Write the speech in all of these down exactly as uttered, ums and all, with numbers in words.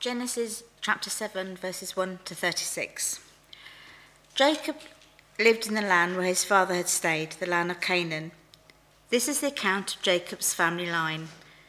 Genesis chapter seven, verses one to thirty-six. Jacob lived in the land where his father had stayed, the land of Canaan. This is the account of Jacob's family line.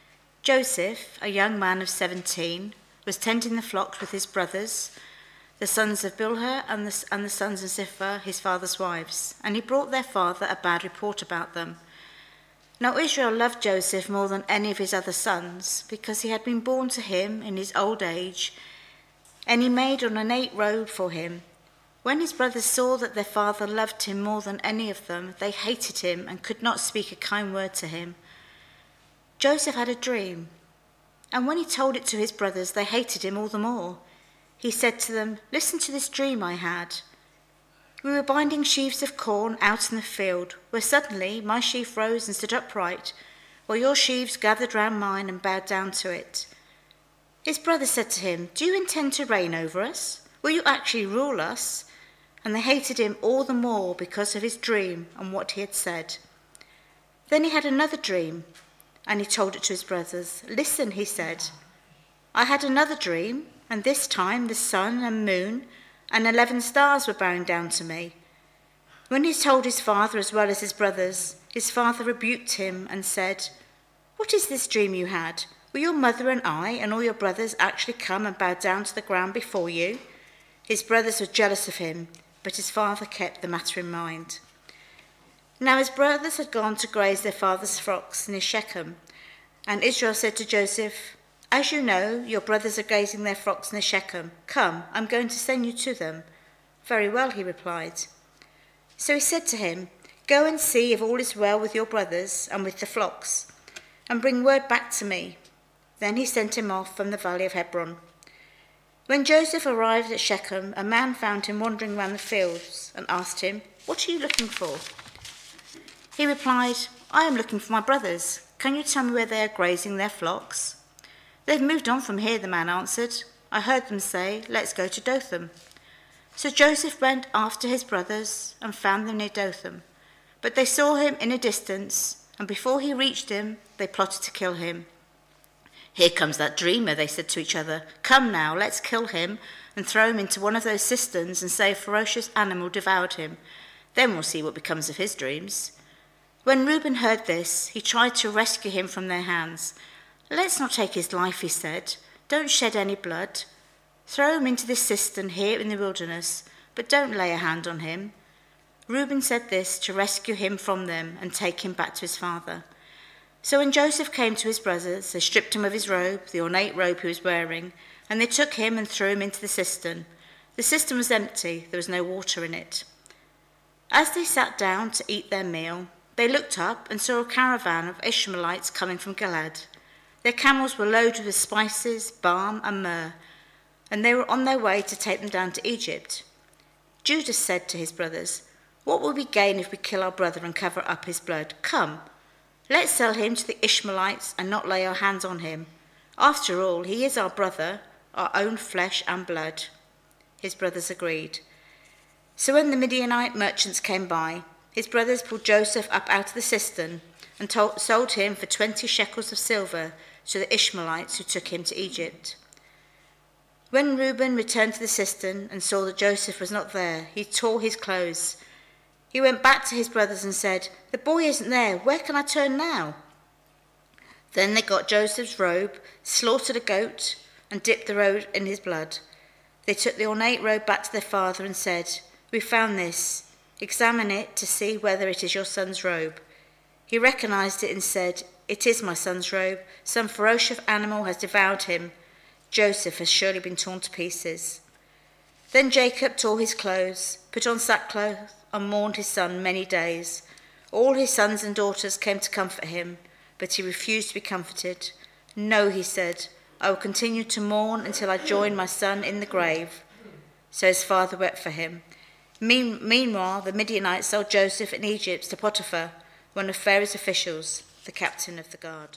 Joseph, a young man of seventeen, was tending the flocks with his brothers, the sons of Bilhah and the, and the sons of Zilpah, his father's wives, and he brought their father a bad report about them. Now Israel loved Joseph more than any of his other sons, because he had been born to him in his old age, and he made an ornate robe for him. When his brothers saw that their father loved him more than any of them, they hated him and could not speak a kind word to him. Joseph had a dream, and when he told it to his brothers, they hated him all the more. He said to them, "Listen to this dream I had. We were binding sheaves of corn out in the field, where suddenly my sheaf rose and stood upright, while your sheaves gathered round mine and bowed down to it." His brothers said to him, "Do you intend to reign over us? Will you actually rule us?" And they hated him all the more because of his dream and what he had said. Then he had another dream, and he told it to his brothers. "Listen," he said, "I had another dream, and this time the sun and moon and eleven stars were bowing down to me." When he told his father as well as his brothers, his father rebuked him and said, "What is this dream you had? Will your mother and I and all your brothers actually come and bow down to the ground before you?" His brothers were jealous of him, but his father kept the matter in mind. Now his brothers had gone to graze their father's flocks near Shechem, and Israel said to Joseph, "As you know, your brothers are grazing their flocks near Shechem. Come, I'm going to send you to them." "Very well," he replied. So he said to him, "Go and see if all is well with your brothers and with the flocks, and bring word back to me." Then he sent him off from the valley of Hebron. When Joseph arrived at Shechem, a man found him wandering round the fields and asked him, "What are you looking for?" He replied, "I am looking for my brothers. Can you tell me where they are grazing their flocks?" "They've moved on from here," the man answered. "I heard them say, 'Let's go to Dothan.'" So Joseph went after his brothers and found them near Dothan. But they saw him in a distance, and before he reached him, they plotted to kill him. "Here comes that dreamer," they said to each other. "Come now, let's kill him and throw him into one of those cisterns and say a ferocious animal devoured him. Then we'll see what becomes of his dreams." When Reuben heard this, he tried to rescue him from their hands. "Let's not take his life," he said. "Don't shed any blood. Throw him into this cistern here in the wilderness, but don't lay a hand on him." Reuben said this to rescue him from them and take him back to his father. So when Joseph came to his brothers, they stripped him of his robe, the ornate robe he was wearing, and they took him and threw him into the cistern. The cistern was empty, there was no water in it. As they sat down to eat their meal, they looked up and saw a caravan of Ishmaelites coming from Gilead. Their camels were loaded with spices, balm, and myrrh, and they were on their way to take them down to Egypt. Judah said to his brothers, "What will we gain if we kill our brother and cover up his blood? Come, let's sell him to the Ishmaelites and not lay our hands on him. After all, he is our brother, our own flesh and blood." His brothers agreed. So when the Midianite merchants came by, his brothers pulled Joseph up out of the cistern and told, sold him for twenty shekels of silver to the Ishmaelites who took him to Egypt. When Reuben returned to the cistern and saw that Joseph was not there, he tore his clothes. He went back to his brothers and said, "The boy isn't there. Where can I turn now?" Then they got Joseph's robe, slaughtered a goat, and dipped the robe in his blood. They took the ornate robe back to their father and said, "We found this. Examine it to see whether it is your son's robe." He recognized it and said, "It is my son's robe. Some ferocious animal has devoured him. Joseph has surely been torn to pieces." Then Jacob tore his clothes, put on sackcloth, and mourned his son many days. All his sons and daughters came to comfort him, but he refused to be comforted. "No," he said, "I will continue to mourn until I join my son in the grave." So his father wept for him. Mean- meanwhile, the Midianites sold Joseph in Egypt to Potiphar, one of Pharaoh's officials, the captain of the guard.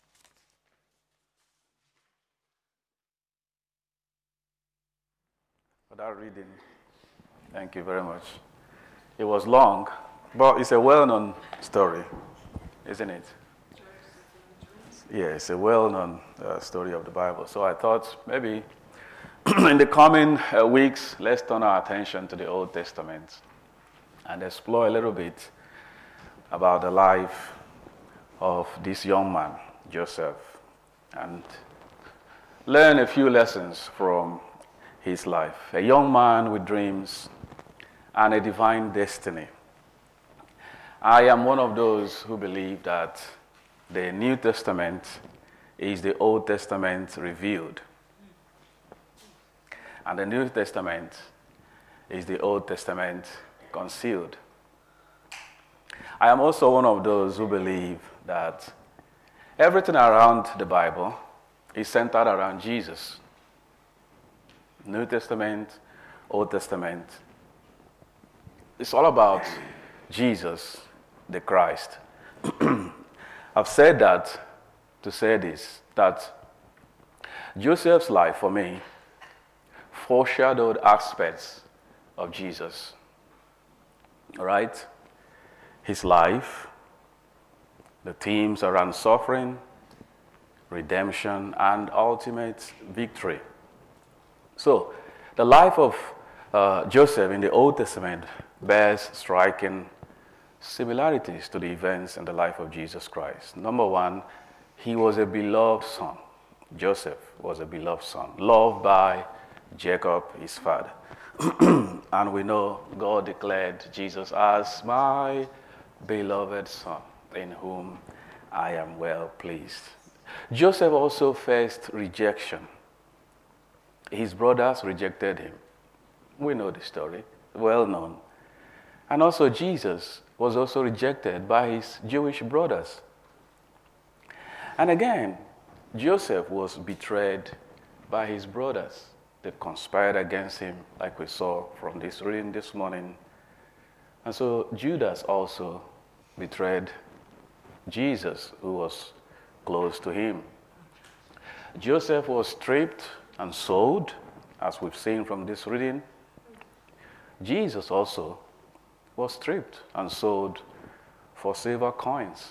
For that reading, thank you very much. It was long, but it's a well-known story, isn't it? Yeah, it's a well-known uh, story of the Bible. So I thought maybe In the coming uh, weeks, let's turn our attention to the Old Testament and explore a little bit about the life of this young man, Joseph, and learn a few lessons from his life. A young man with dreams and a divine destiny. I am one of those who believe that the New Testament is the Old Testament revealed, and the New Testament is the Old Testament concealed. I am also one of those who believe that everything around the Bible is centered around Jesus. New Testament, Old Testament. It's all about Jesus, the Christ. I've said that to say this, that Joseph's life for me foreshadowed aspects of Jesus. All right? His life, the themes around suffering, redemption, and ultimate victory. So, the life of uh, Joseph in the Old Testament bears striking similarities to the events in the life of Jesus Christ. Number one, he was a beloved son. Joseph was a beloved son, loved by Jacob, his father. And we know God declared Jesus as my beloved son, in whom I am well pleased. Joseph also faced rejection. His brothers rejected him. We know the story, well known. And also Jesus was also rejected by his Jewish brothers. And again, Joseph was betrayed by his brothers. They conspired against him, like we saw from this reading this morning. And so Judas also betrayed Jesus, who was close to him. Joseph was stripped and sold, as we've seen from this reading. Jesus also was stripped and sold for silver coins.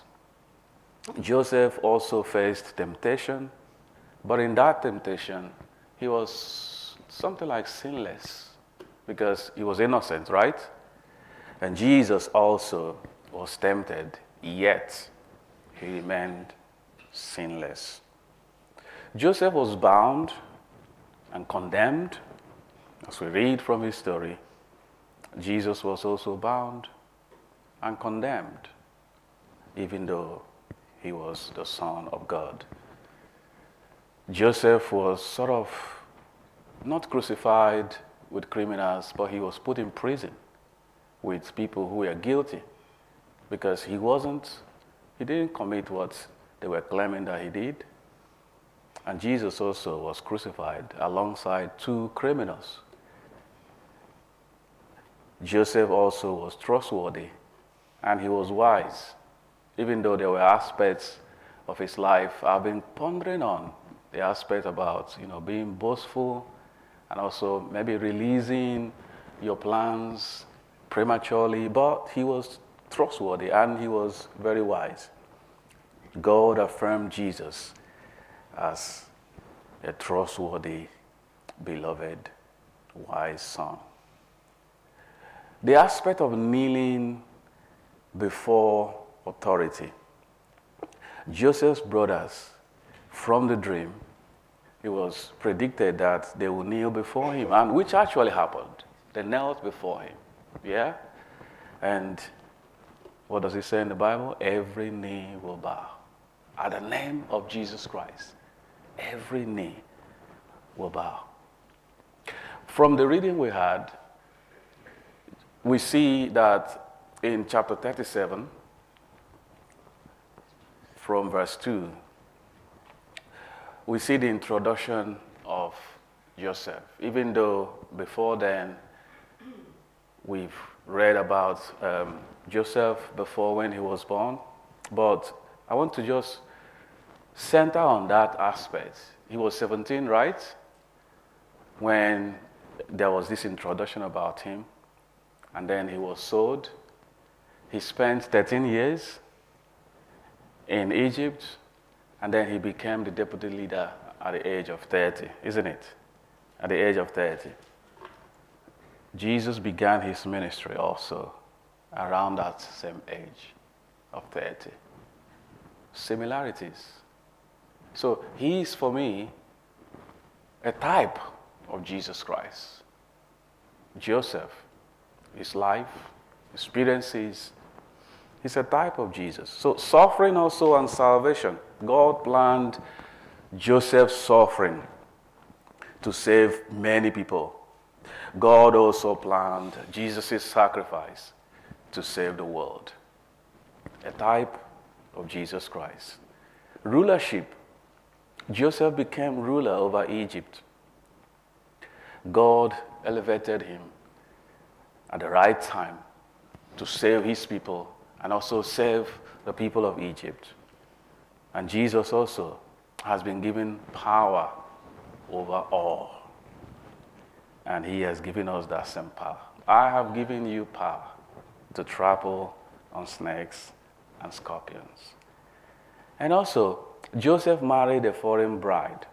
Joseph also faced temptation, but in that temptation, he was something like sinless because he was innocent, right? And Jesus also was tempted, yet he remained sinless. Joseph was bound and condemned. As we read from his story, Jesus was also bound and condemned, even though he was the Son of God. Joseph was sort of not crucified with criminals, but he was put in prison with people who were guilty because he wasn't, he didn't commit what they were claiming that he did. And Jesus also was crucified alongside two criminals. Joseph also was trustworthy and he was wise, even though there were aspects of his life I've been pondering on, the aspect about, you know, being boastful and also maybe releasing your plans prematurely, but he was trustworthy and he was very wise. God affirmed Jesus as a trustworthy, beloved, wise son. The aspect of kneeling before authority. Joseph's brothers, from the dream, it was predicted that they would kneel before him, and which actually happened. They knelt before him, yeah? And what does it say in the Bible? Every knee will bow. At the name of Jesus Christ, every knee will bow. From the reading we had, we see that in chapter thirty-seven, from verse two, we see the introduction of Joseph. Even though before then, we've read about um, Joseph before when he was born, but I want to just center on that aspect. He was seventeen, right? When there was this introduction about him, and then he was sold. He spent thirteen years in Egypt, and then he became the deputy leader at the age of thirty, isn't it? at the age of thirty. Jesus began his ministry also around that same age of thirty. Similarities. So he is, for me, a type of Jesus Christ. Joseph, his life, experiences, he's a type of Jesus. So suffering also and salvation. God planned Joseph's suffering to save many people. God also planned Jesus' sacrifice to save the world. A type of Jesus Christ. Rulership. Joseph became ruler over Egypt. God elevated him at the right time to save his people and also save the people of Egypt. And Jesus also has been given power over all. And he has given us that same power. I have given you power to trample on snakes and scorpions. And also, Joseph married a foreign bride.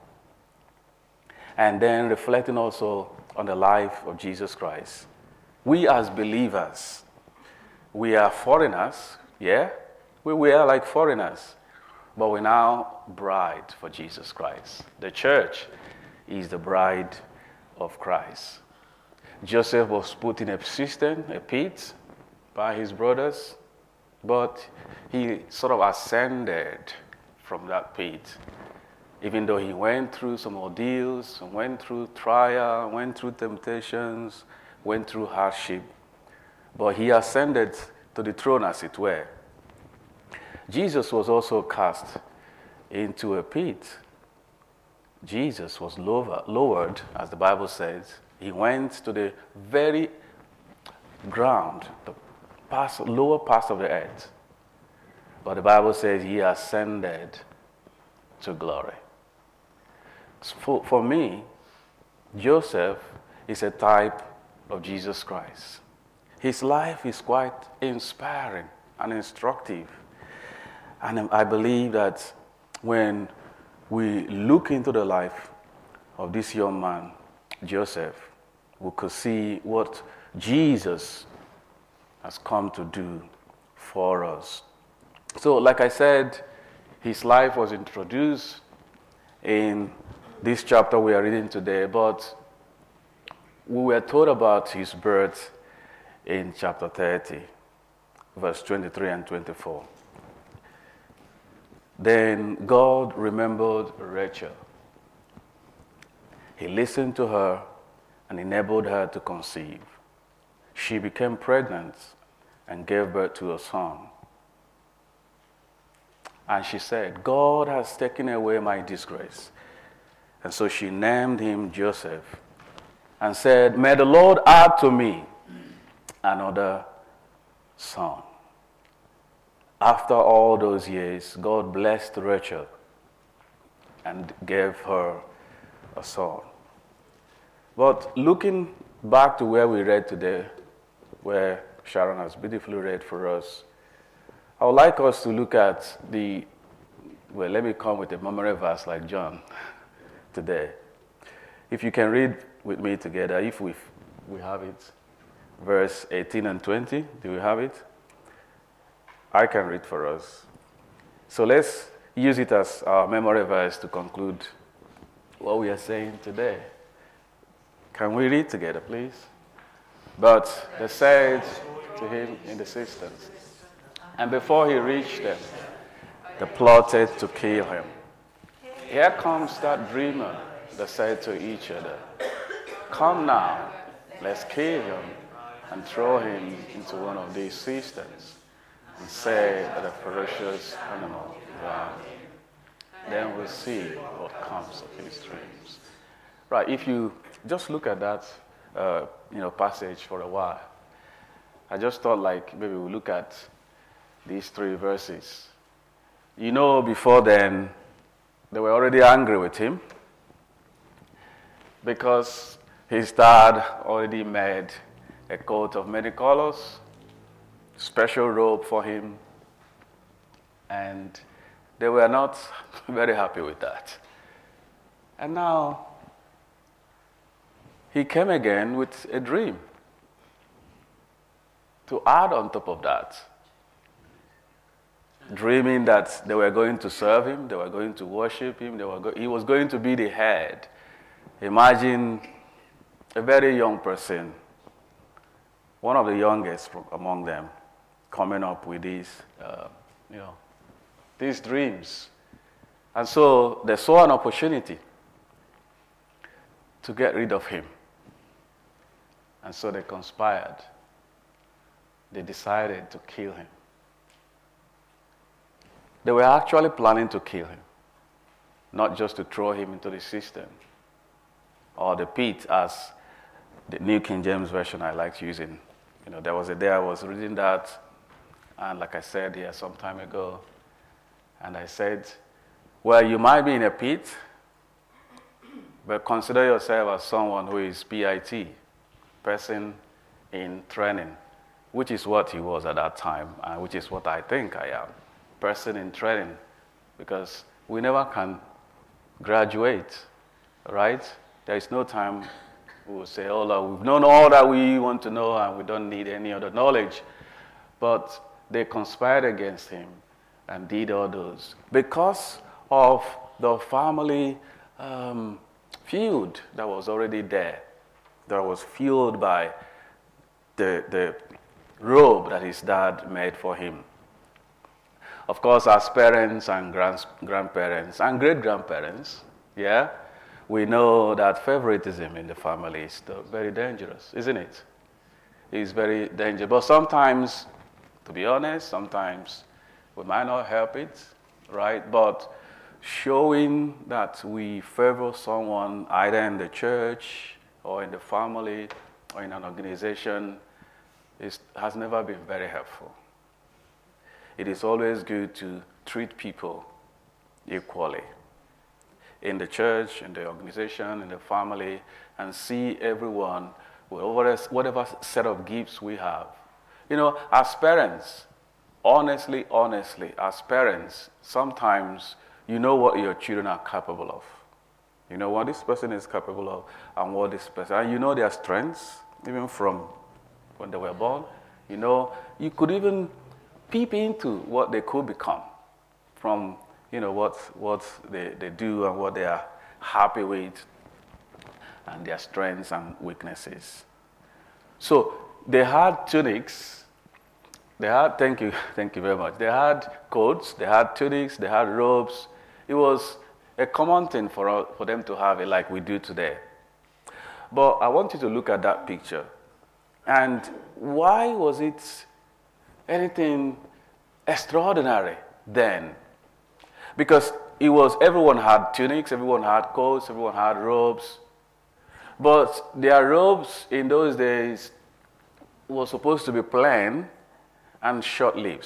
And then reflecting also on the life of Jesus Christ. We as believers, we are foreigners, yeah? We, we are like foreigners. But we're now bride for Jesus Christ. The church is the bride of Christ. Joseph was put in a cistern, a pit, by his brothers, but he sort of ascended from that pit. Even though he went through some ordeals, went through trial, went through temptations, went through hardship, but he ascended to the throne, as it were. Jesus was also cast into a pit. Jesus was lower, lowered, as the Bible says. He went to the very ground, the past, lower part of the earth. But the Bible says he ascended to glory. For, for me, Joseph is a type of Jesus Christ. His life is quite inspiring and instructive. And I believe that when we look into the life of this young man, Joseph, we could see what Jesus has come to do for us. So, like I said, his life was introduced in this chapter we are reading today, but we were told about his birth in chapter thirty, verse twenty-three and twenty-four. Then God remembered Rachel. He listened to her and enabled her to conceive. She became pregnant and gave birth to a son. And she said, God has taken away my disgrace. And so she named him Joseph and said, may the Lord add to me another son. After all those years, God blessed Rachel and gave her a son. But looking back to where we read today, where Sharon has beautifully read for us, I would like us to look at the, well, let me come with a memory verse like John today. If you can read with me together, if we we have it, verse eighteen and twenty, do we have it? I can read for us. So let's use it as our memory verse to conclude what we are saying today. Can we read together, please? But they said to him in the cisterns, and before he reached them, they plotted to kill him. Here comes that dreamer, they said to each other. Come now, let's kill him and throw him into one of these cisterns and say that a ferocious animal drowned. Then we'll see what comes of his dreams. Right, if you just look at that uh, you know, passage for a while, I just thought like maybe we'll look at these three verses. You know, before then, they were already angry with him because his dad already made a coat of many colors, special robe for him, and they were not very happy with that. And now, he came again with a dream to add on top of that. Dreaming that they were going to serve him, they were going to worship him, they were go- he was going to be the head. Imagine a very young person, one of the youngest from among them, coming up with these, uh, you know, these dreams. And so they saw an opportunity to get rid of him. And so they conspired. They decided to kill him. They were actually planning to kill him, not just to throw him into the system or the pit, as the New King James Version I liked using. You know, there was a day I was reading that, and like I said here some time ago, and I said, well, you might be in a pit, but consider yourself as someone who is P I T, person in training, which is what he was at that time, and which is what I think I am. Person in training, because we never can graduate, right? There is no time we will say, oh Lord, we've known all that we want to know and we don't need any other knowledge. But they conspired against him and did all those because of the family um, feud that was already there, that was fueled by the, the robe that his dad made for him. Of course, as parents and grand, grandparents and great-grandparents, yeah, we know that favoritism in the family is still very dangerous, isn't it? It's very dangerous. But sometimes, to be honest, sometimes we might not help it, right? But showing that we favor someone either in the church or in the family or in an organization is, has never been very helpful. It is always good to treat people equally in the church, in the organization, in the family, and see everyone with whatever set of gifts we have. You know, as parents, honestly, honestly, as parents, sometimes you know what your children are capable of. You know what this person is capable of and what this person, and you know their strengths, even from when they were born. You know, you could even peep into what they could become from, you know, what, what they, they do and what they are happy with and their strengths and weaknesses. So they had tunics, they had, thank you, thank you very much. They had coats, they had tunics, they had robes. It was a common thing for, for them to have it like we do today. But I want you to look at that picture. And why was it anything extraordinary then? Because it was, everyone had tunics, everyone had coats, everyone had robes. But their robes in those days were supposed to be plain and short-lived.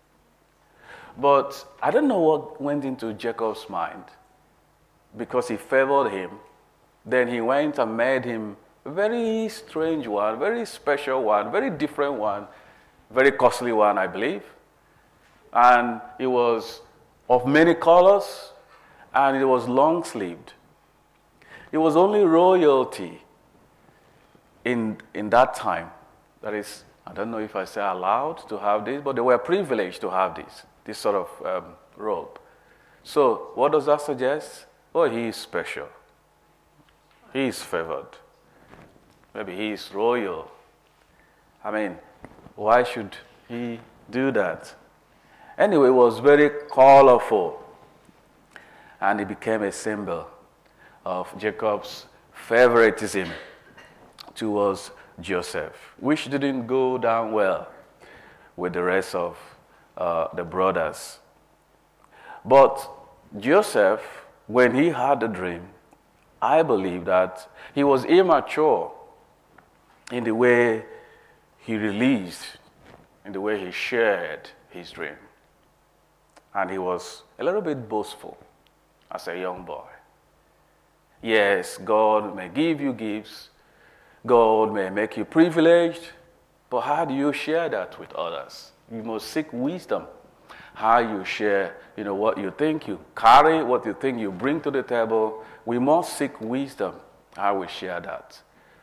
But I don't know what went into Jacob's mind, because he favored him. Then he went and made him a very strange one, very special one, very different one, very costly one, I believe. And it was of many colors, and it was long-sleeved. It was only royalty in, in that time. That is, I don't know if I say allowed to have this, but they were privileged to have this, this sort of um, robe. So what does that suggest? Oh, he is special. He is favored. Maybe he is royal. I mean, why should he do that? Anyway, it was very colorful, and it became a symbol of Jacob's favoritism towards Joseph, which didn't go down well with the rest of uh, the brothers. But Joseph, when he had the dream, I believe that he was immature in the way he released, in the way he shared his dream. And he was a little bit boastful as a young boy. Yes, God may give you gifts, God may make you privileged, but how do you share that with others? You must seek wisdom. How you share, you know, what you think you carry, what you think you bring to the table. We must seek wisdom, how we share that.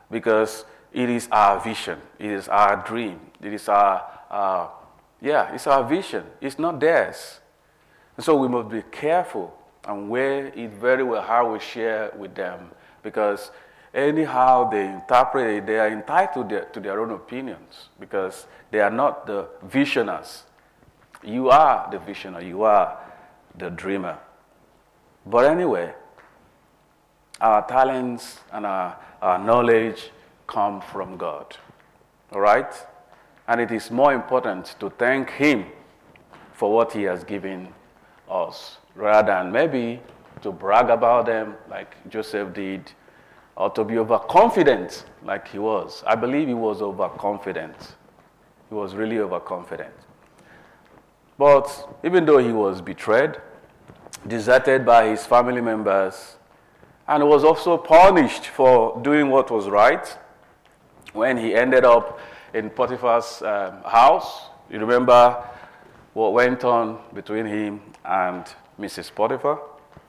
because it is our vision, it is our dream, it is our, uh, yeah, it's our vision. It's not theirs. And so we must be careful and weigh it very well how we share with them, because anyhow they interpret it, they are entitled to their, to their own opinions, because they are not the visioners. You are the visioner, you are the dreamer. But anyway, our talents and our, our knowledge come from God. All right? And it is more important to thank Him for what He has given us, rather than maybe to brag about them like Joseph did, or to be overconfident like he was. I believe he was overconfident. He was really overconfident. But even though he was betrayed, deserted by his family members, and was also punished for doing what was right, when he ended up in Potiphar's um, house, you remember what went on between him and Missus Potiphar?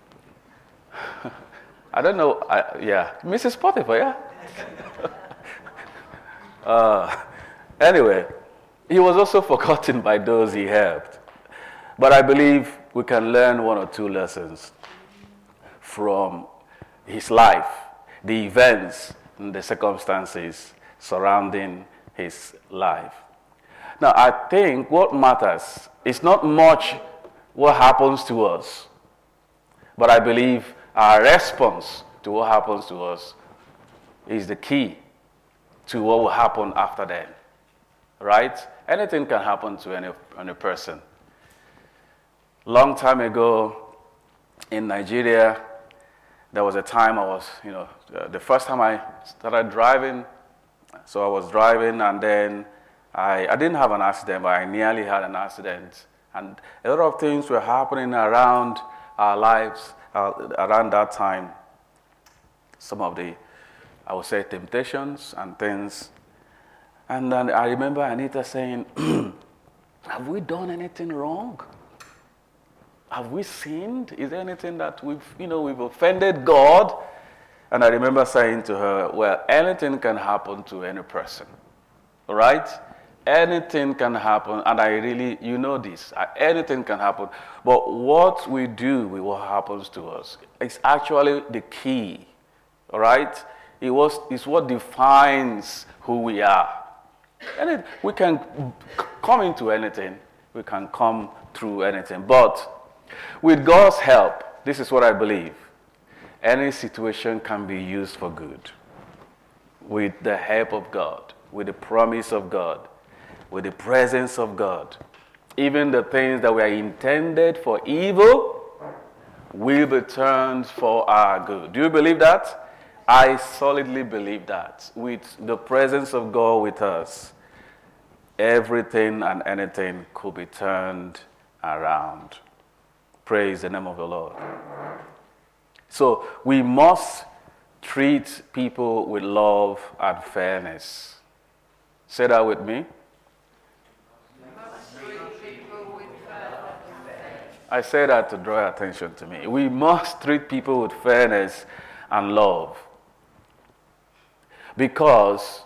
I don't know, I, yeah, Missus Potiphar, yeah? uh, anyway, he was also forgotten by those he helped. But I believe we can learn one or two lessons from his life, the events and the circumstances surrounding his life. Now, I think what matters is not much what happens to us, but I believe our response to what happens to us is the key to what will happen after that. Right? Anything can happen to any, any person. Long time ago in Nigeria, there was a time I was, you know, the first time I started driving, so I was driving and then I, I didn't have an accident, but I nearly had an accident. And a lot of things were happening around our lives uh, around that time. Some of the, I would say, temptations and things. And then I remember Anita saying, have we done anything wrong? Have we sinned? Is there anything that we've, you know, we've offended God? And I remember saying to her, well, anything can happen to any person, all right? Anything can happen, and I really, you know this, anything can happen. But what we do with what happens to us is actually the key, all right? It was, it's what defines who we are. And it, we can come into anything, we can come through anything, but with God's help, this is what I believe, any situation can be used for good. With the help of God, with the promise of God, with the presence of God, even the things that were intended for evil will be turned for our good. Do you believe that? I solidly believe that. With the presence of God with us, everything and anything could be turned around. Praise the name of the Lord. So we must treat people with love and fairness. Say that with me. I say that to draw attention to me. We must treat people with fairness and love. Because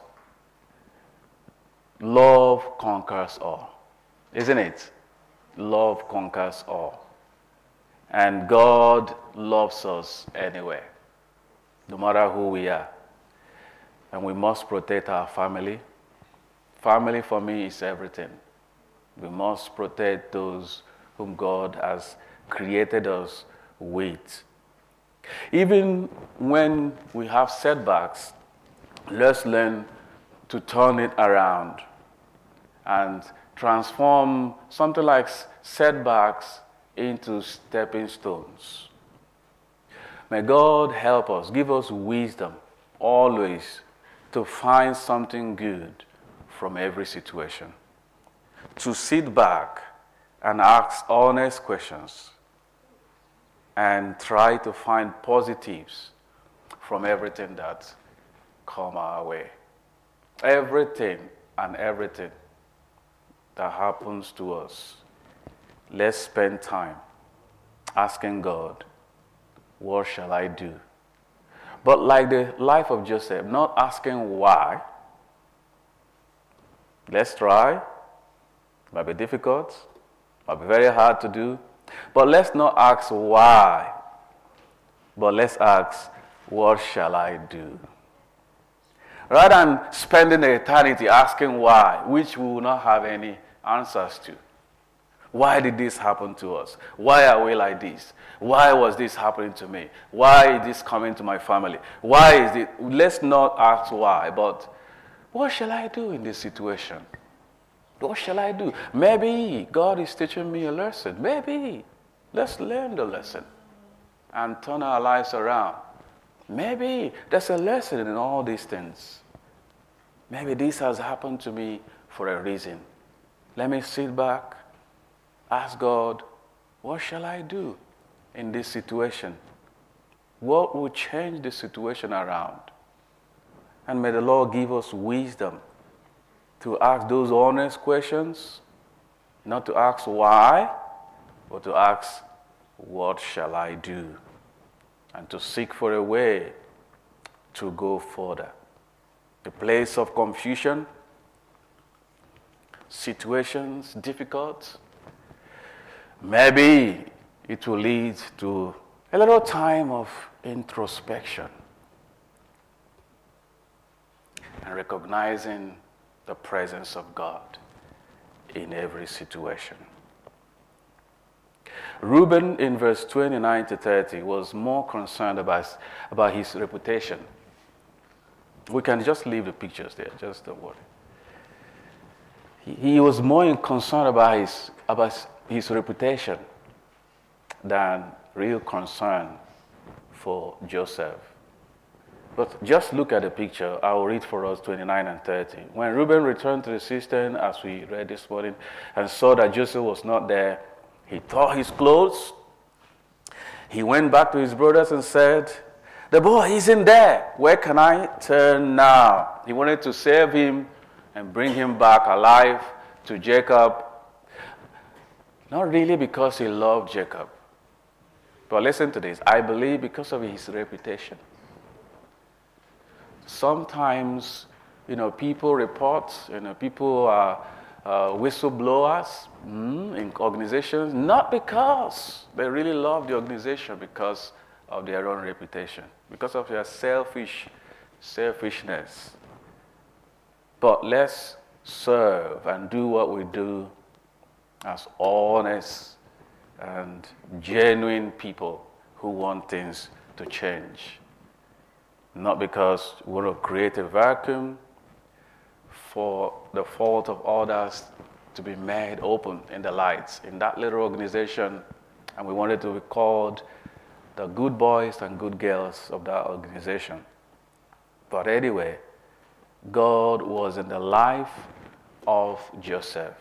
love conquers all. Isn't it? Love conquers all. And God loves us anyway, no matter who we are. And we must protect our family. Family for me is everything. We must protect those whom God has created us with. Even when we have setbacks, let's learn to turn it around and transform something like setbacks into stepping stones. May God help us, give us wisdom always to find something good from every situation. To sit back and ask honest questions and try to find positives from everything that come our way. Everything and everything that happens to us, let's spend time asking God, what shall I do? But like the life of Joseph, not asking why. Let's try. It might be difficult. It might be very hard to do. But let's not ask why. But let's ask, what shall I do? Rather than spending the eternity asking why, which we will not have any answers to. Why did this happen to us? Why are we like this? Why was this happening to me? Why is this coming to my family? Why is it? Let's not ask why, but what shall I do in this situation? What shall I do? Maybe God is teaching me a lesson. Maybe. Let's learn the lesson and turn our lives around. Maybe there's a lesson in all these things. Maybe this has happened to me for a reason. Let me sit back, ask God, what shall I do in this situation? What will change the situation around? And may the Lord give us wisdom to ask those honest questions, not to ask why, but to ask, what shall I do? And to seek for a way to go further. The place of confusion, situations difficult, maybe it will lead to a little time of introspection and recognizing the presence of God in every situation. Reuben, in verse twenty-nine to thirty, was more concerned about, about his reputation. We can just leave the pictures there, just don't worry. He, he was more concerned about his, about his reputation than real concern for Joseph. But just look at the picture. I will read for us twenty-nine and thirty. When Reuben returned to the cistern, as we read this morning, and saw that Joseph was not there, he tore his clothes. He went back to his brothers and said, the boy isn't there. Where can I turn now? He wanted to save him and bring him back alive to Jacob. Not really because he loved Jacob. But listen to this. I believe because of his reputation. Sometimes, you know, people report, you know, people are uh, whistleblowers mm, in organizations, not because they really love the organization, because of their own reputation, because of their selfish selfishness. But let's serve and do what we do as honest and genuine people who want things to change. Not because we want to create a vacuum for the fault of others to be made open in the lights in that little organization, and we wanted to be called the good boys and good girls of that organization. But anyway, God was in the life of Joseph.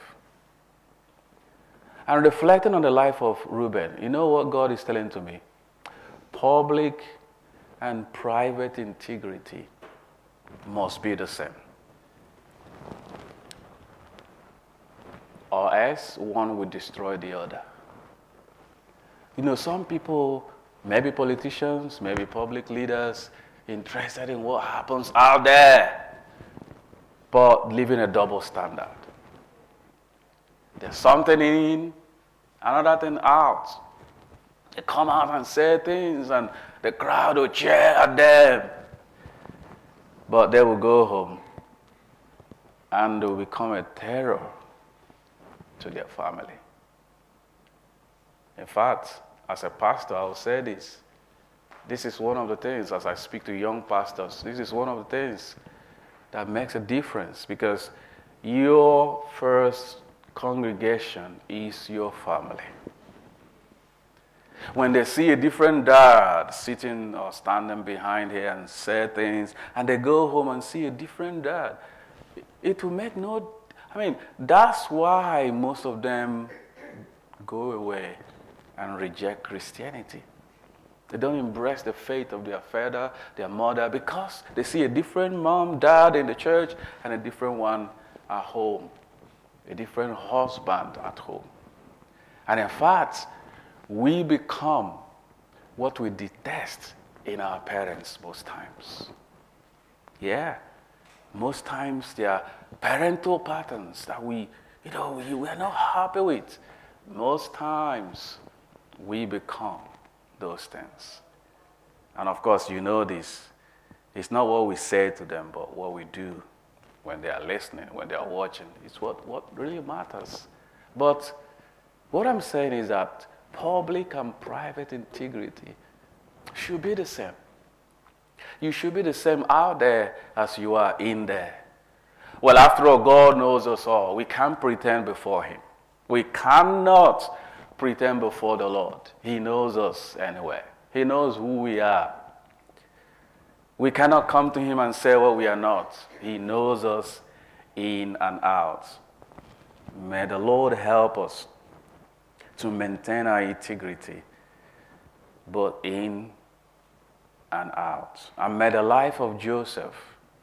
And reflecting on the life of Reuben, you know what God is telling to me? Public and private integrity must be the same. Or else one will destroy the other. You know, some people, maybe politicians, maybe public leaders, interested in what happens out there, but living a double standard. There's something in, another thing out. They come out and say things, and the crowd will cheer at them. But they will go home, and they will become a terror to their family. In fact, as a pastor, I will say this. This is one of the things, as I speak to young pastors, this is one of the things that makes a difference, because your first congregation is your family. When they see a different dad sitting or standing behind here and say things, and they go home and see a different dad, it will make no, I mean, that's why most of them go away and reject Christianity. They don't embrace the faith of their father, their mother, because they see a different mom, dad in the church, and a different one at home. A different husband at home. And in fact, we become what we detest in our parents most times. Yeah, most times there are parental patterns that we, you know, we, we are not happy with. Most times we become those things. And of course, you know this. It's not what we say to them, but what we do when they are listening, when they are watching. It's what, what really matters. But what I'm saying is that public and private integrity should be the same. You should be the same out there as you are in there. Well, after all, God knows us all. We can't pretend before Him. We cannot pretend before the Lord. He knows us anyway. He knows who we are. We cannot come to Him and say what we are not. He knows us in and out. May the Lord help us to maintain our integrity, both in and out. And may the life of Joseph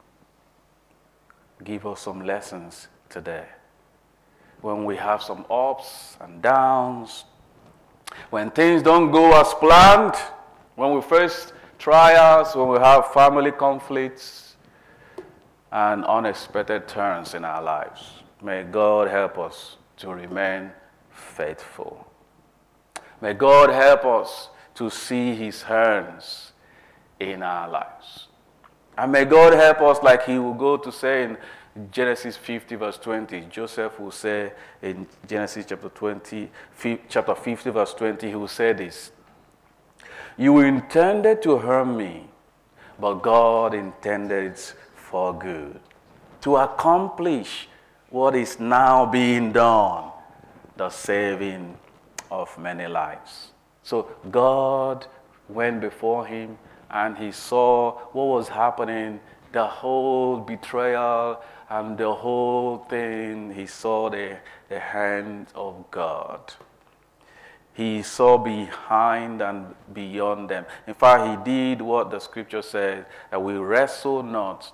give us some lessons today. When we have some ups and downs, when things don't go as planned, when we face trials, when we have family conflicts and unexpected turns in our lives, may God help us to remain faithful. May God help us to see His hands in our lives. And may God help us, like He will go to say in Genesis fifty verse twenty. Joseph will say in Genesis chapter twenty, chapter fifty verse twenty, he will say this: "You intended to harm me, but God intended it for good, to accomplish what is now being done, the saving of many lives." So God went before Him and He saw what was happening, the whole betrayal and the whole thing. He saw the, the hand of God. He saw behind and beyond them. In fact, He did what the scripture says, that we wrestle not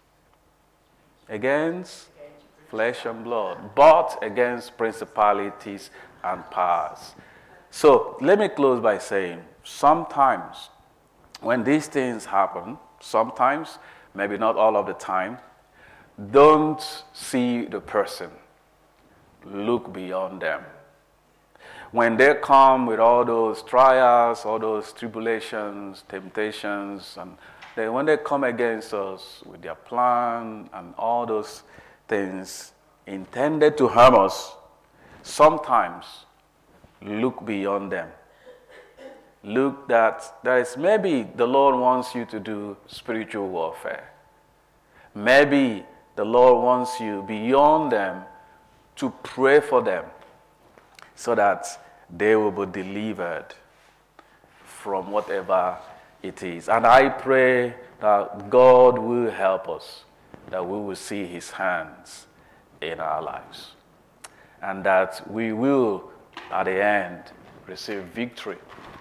against flesh and blood, but against principalities and powers. So let me close by saying, sometimes when these things happen, sometimes, maybe not all of the time, don't see the person. Look beyond them. When they come with all those trials, all those tribulations, temptations, and they, when they come against us with their plan and all those things intended to harm us, sometimes look beyond them. Look that there is maybe the Lord wants you to do spiritual warfare. Maybe the Lord wants you beyond them to pray for them so that they will be delivered from whatever it is. And I pray that God will help us, that we will see His hands in our lives, and that we will, at the end, receive victory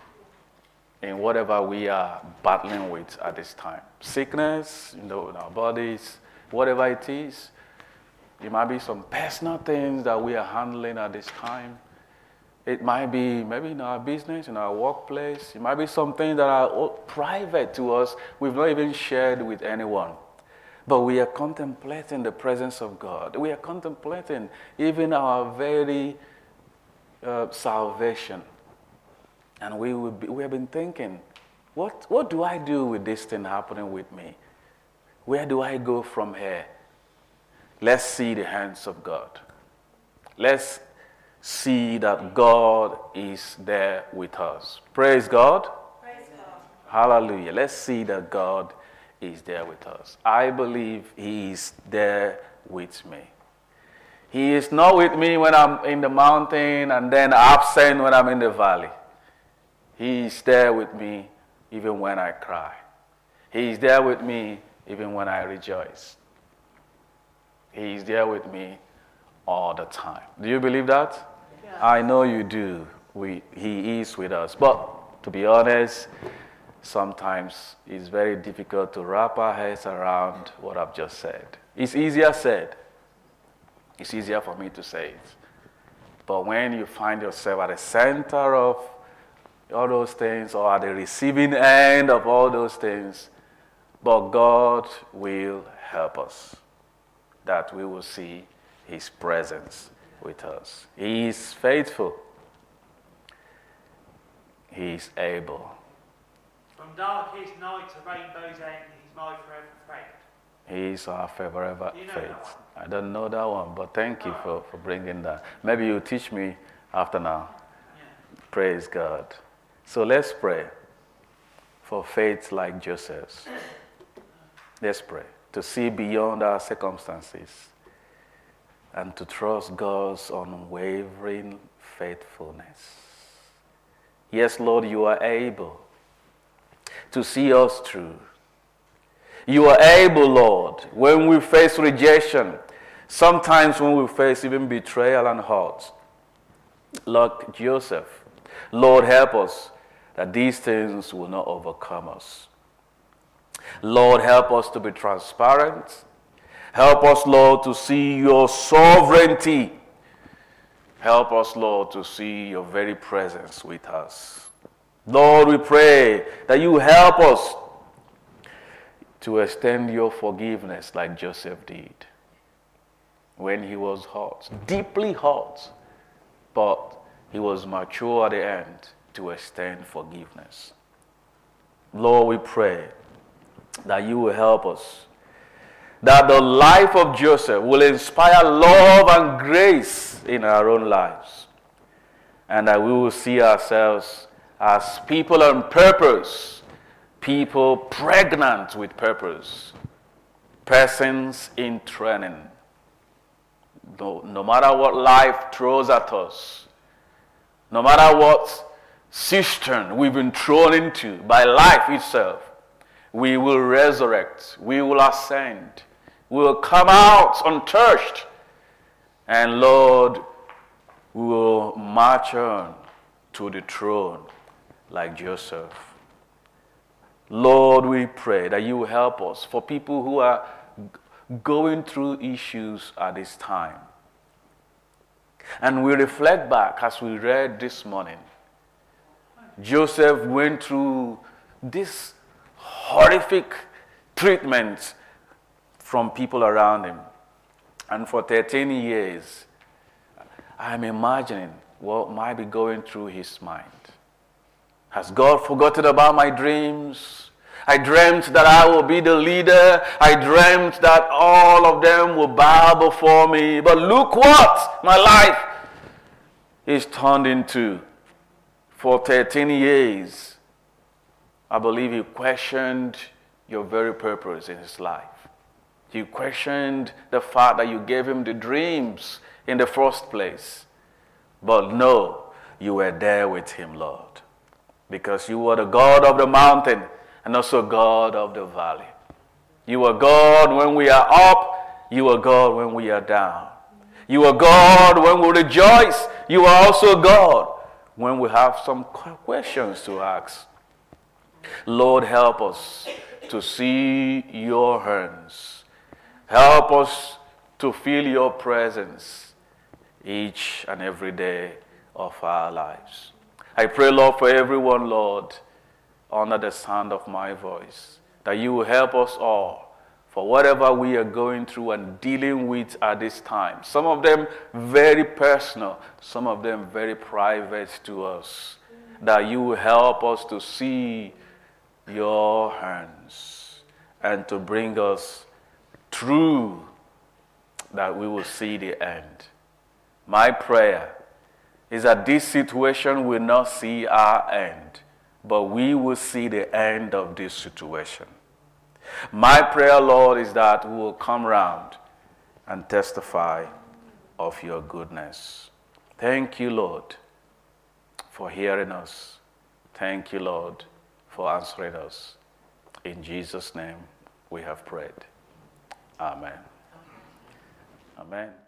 in whatever we are battling with at this time. Sickness, you know, in our bodies, whatever it is. It might be some personal things that we are handling at this time. It might be maybe in our business, in our workplace. It might be some things that are private to us. We've not even shared with anyone. But we are contemplating the presence of God. We are contemplating even our very uh, salvation. And we will be, we have been thinking, what, what do I do with this thing happening with me? Where do I go from here? Let's see the hands of God. Let's see that God is there with us. Praise God. Praise God. Hallelujah. Let's see that God is there with us. I believe He is there with me. He is not with me when I'm in the mountain and then absent when I'm in the valley. He is there with me even when I cry. He is there with me even when I rejoice. He is there with me all the time. Do you believe that? Yeah. I know you do. We, he is with us. But to be honest, sometimes it's very difficult to wrap our heads around what I've just said. It's easier said. It's easier for me to say it. But when you find yourself at the center of all those things, or at the receiving end of all those things. But God will help us, that we will see his presence with us. He is faithful. He is able. From darkest night to rainbow's end, he's my forever friend. He is our forever You know faith. I don't know that one, but thank you for, for bringing that. Maybe you'll teach me after now. Yeah. Praise God. So let's pray for faith like Joseph's. Let's pray to see beyond our circumstances and to trust God's unwavering faithfulness. Yes, Lord, you are able to see us through. You are able, Lord, when we face rejection, sometimes when we face even betrayal and hurt, like Joseph. Lord, help us that these things will not overcome us. Lord, help us to be transparent. Help us, Lord, to see your sovereignty. Help us, Lord, to see your very presence with us. Lord, we pray that you help us to extend your forgiveness like Joseph did when he was hurt, deeply hurt, but he was mature at the end to extend forgiveness. Lord, we pray that you will help us, that the life of Joseph will inspire love and grace in our own lives, and that we will see ourselves as people on purpose, people pregnant with purpose, persons in training. No, no matter what life throws at us, no matter what cistern we've been thrown into by life itself, we will resurrect, we will ascend, we will come out untouched, and Lord, we will march on to the throne like Joseph. Lord, we pray that you will help us for people who are going through issues at this time. And we reflect back as we read this morning. Joseph went through this horrific treatment from people around him. And for thirteen years, I'm imagining what might be going through his mind. Has God forgotten about my dreams? I dreamt that I will be the leader. I dreamt that all of them will bow before me. But look what my life is turned into. For thirteen years, I believe he questioned your very purpose in his life. He questioned the fact that you gave him the dreams in the first place. But no, you were there with him, Lord. Because you were the God of the mountain and also God of the valley. You are God when we are up. You are God when we are down. You are God when we rejoice. You are also God when we have some questions to ask. Lord, help us to see your hands. Help us to feel your presence each and every day of our lives. I pray, Lord, for everyone, Lord, under the sound of my voice, that you will help us all for whatever we are going through and dealing with at this time. Some of them very personal, some of them very private to us. That you will help us to see your hands and to bring us through, that we will see the end. My prayer is that this situation will not see our end, but we will see the end of this situation. My prayer, Lord, is that we will come round and testify of your goodness. Thank you, Lord, for hearing us. Thank you, Lord, for answering us. In Jesus' name we have prayed. Amen. Amen.